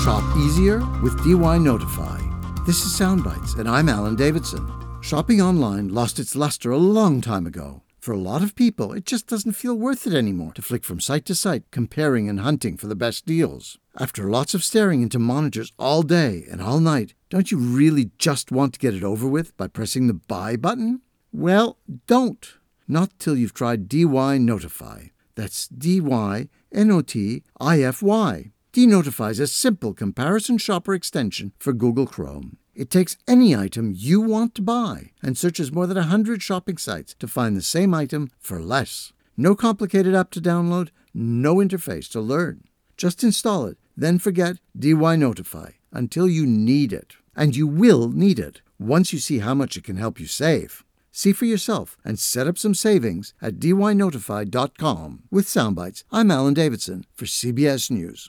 Shop easier with DY Notify. This is Soundbites, and I'm Alan Davidson. Shopping online lost its luster a long time ago. For a lot of people, it just doesn't feel worth it anymore to flick from site to site, comparing and hunting for the best deals. After lots of staring into monitors all day and all night, don't you really just want to get it over with by pressing the buy button? Well, don't. Not till you've tried DY Notify. That's DY Notify. DNotify is a simple comparison shopper extension for Google Chrome. It takes any item you want to buy and searches more than 100 shopping sites to find the same item for less. No complicated app to download, no interface to learn. Just install it, then forget DY Notify until you need it. And you will need it once you see how much it can help you save. See for yourself and set up some savings at dynotify.com. With Soundbites, I'm Alan Davidson for CBS News.